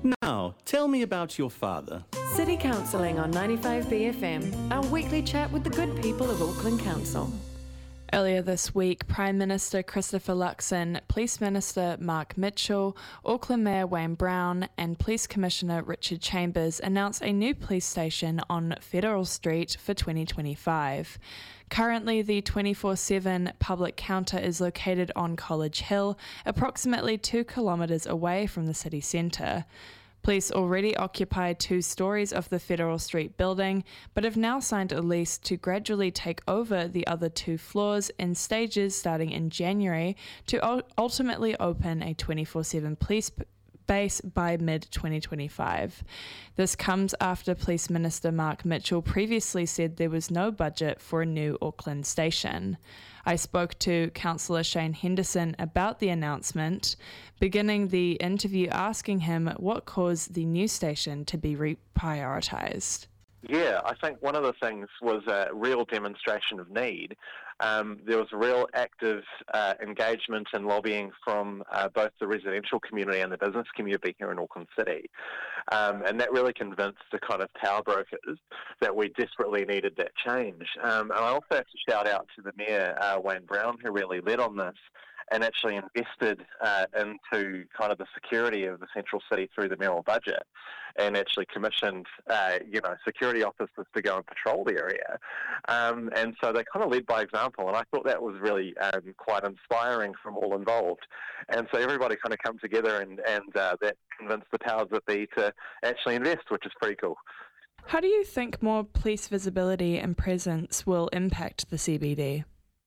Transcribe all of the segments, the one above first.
Now, tell me about your father. City Counselling on 95BFM, our weekly chat with the good people of Auckland Council. Earlier this week, Prime Minister Christopher Luxon, Police Minister Mark Mitchell, Auckland Mayor Wayne Brown and Police Commissioner Richard Chambers announced a new police station on Federal Street for 2025. Currently, the 24/7 public counter is located on College Hill, approximately 2 kilometres away from the city centre. Police already occupy 2 stories of the Federal Street building, but have now signed a lease to gradually take over the other 2 floors in stages starting in January to ultimately open a 24/7 police base by mid-2025. This comes after Police Minister Mark Mitchell previously said there was no budget for a new Auckland station. I spoke to Councillor Shane Henderson about the announcement, beginning the interview asking him what caused the new station to be reprioritised. Yeah, I think one of the things was a real demonstration of need. There was a real active engagement and lobbying from both the residential community and the business community here in Auckland City. And that really convinced the kind of power brokers that we desperately needed that change. And I also have to shout out to the Mayor, Wayne Brown, who really led on this and actually invested into kind of the security of the central city through the mayoral budget and actually commissioned, security officers to go and patrol the area. And so they kind of led by example, and I thought that was really quite inspiring from all involved. And so everybody kind of come together and that convinced the powers that be to actually invest, which is pretty cool. How do you think more police visibility and presence will impact the CBD?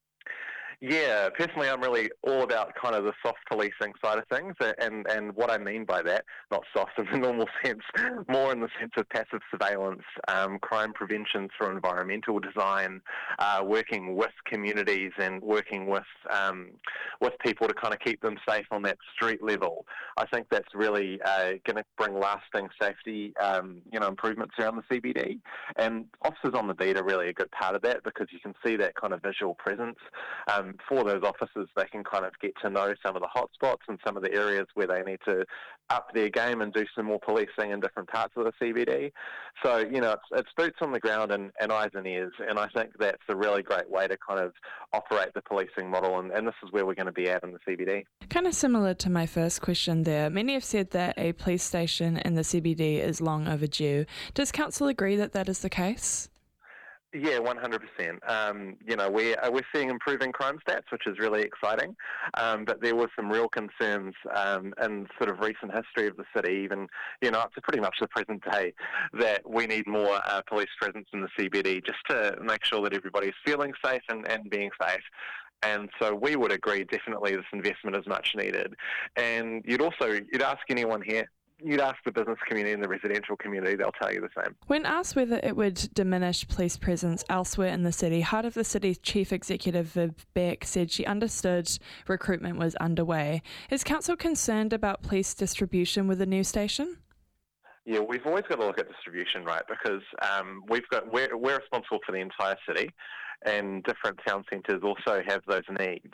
Yeah, personally, I'm really all about kind of the soft policing side of things, and what I mean by that, not soft in the normal sense, more in the sense of passive surveillance, crime prevention through environmental design, working with communities and working with people to kind of keep them safe on that street level. I think that's really going to bring lasting safety, improvements around the CBD, and officers on the beat are really a good part of that because you can see that kind of visual presence. For those officers, they can kind of get to know some of the hotspots and some of the areas where they need to up their game and do some more policing in different parts of the CBD. So, it's boots on the ground and eyes and ears, and I think that's a really great way to kind of operate the policing model, and this is where we're going to be at in the CBD. Kind of similar to my first question there, many have said that a police station in the CBD is long overdue. Does Council agree that that is the case? Yeah, 100%. We're seeing improving crime stats, which is really exciting. But there were some real concerns in sort of recent history of the city, even up to pretty much the present day, that we need more police presence in the CBD just to make sure that everybody's feeling safe and being safe. And so we would agree definitely this investment is much needed. And you'd ask anyone here. You'd ask the business community and the residential community, they'll tell you the same. When asked whether it would diminish police presence elsewhere in the city, Heart of the City's Chief Executive Viv Beck said she understood recruitment was underway. Is Council concerned about police distribution with the new station? Yeah, we've always got to look at distribution, right? Because we're responsible for the entire city, and different town centres also have those needs.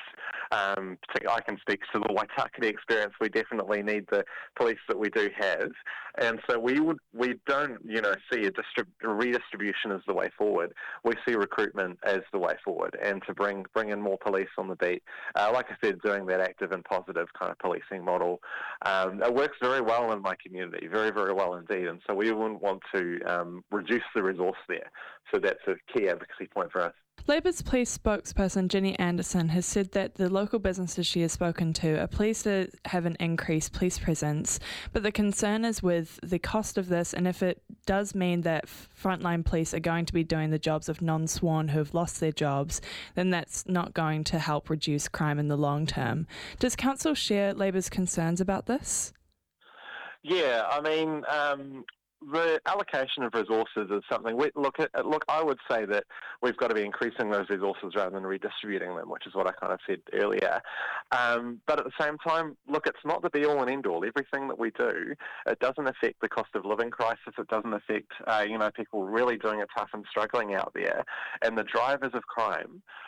I can speak to the Waitakere experience. We definitely need the police that we do have, and so we don't see a redistribution as the way forward. We see recruitment as the way forward, and to bring in more police on the beat. Like I said, doing that active and positive kind of policing model, it works very well in my community, very, very well indeed, and so we wouldn't want to reduce the resource there. So that's a key advocacy point for us. Labour's police spokesperson Jenny Anderson has said that the local businesses she has spoken to are pleased to have an increased police presence, but the concern is with the cost of this, and if it does mean that frontline police are going to be doing the jobs of non-sworn who have lost their jobs, then that's not going to help reduce crime in the long term. Does Council share Labour's concerns about this? Yeah, I mean, the allocation of resources is something I would say that we've got to be increasing those resources rather than redistributing them, which is what I kind of said earlier. But at the same time, it's not the be-all and end-all. Everything that we do, it doesn't affect the cost of living crisis. It doesn't affect, people really doing it tough and struggling out there. And the drivers of crime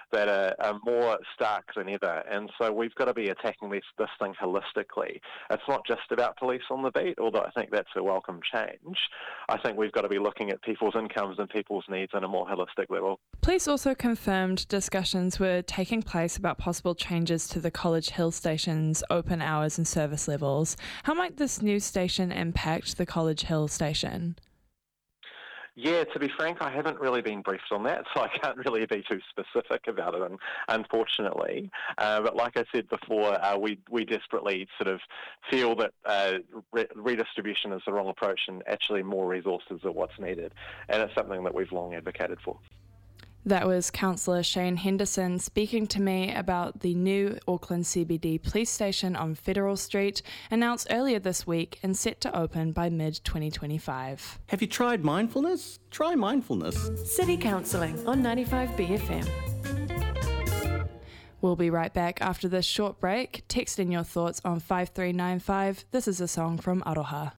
that are more stark than ever. And so we've got to be attacking this thing holistically. It's not just about police on the beat, although I think that's a welcome change. I think we've got to be looking at people's incomes and people's needs on a more holistic level. Police also confirmed discussions were taking place about possible changes to the College Hill station's open hours and service levels. How might this new station impact the College Hill station? Yeah, to be frank, I haven't really been briefed on that, so I can't really be too specific about it, unfortunately. But like I said before, we desperately sort of feel that redistribution is the wrong approach and actually more resources are what's needed. And it's something that we've long advocated for. That was Councillor Shane Henderson speaking to me about the new Auckland CBD police station on Federal Street, announced earlier this week and set to open by mid-2025. Have you tried mindfulness? Try mindfulness. City Counselling on 95BFM. We'll be right back after this short break. Text in your thoughts on 5395. This is a song from Aroha.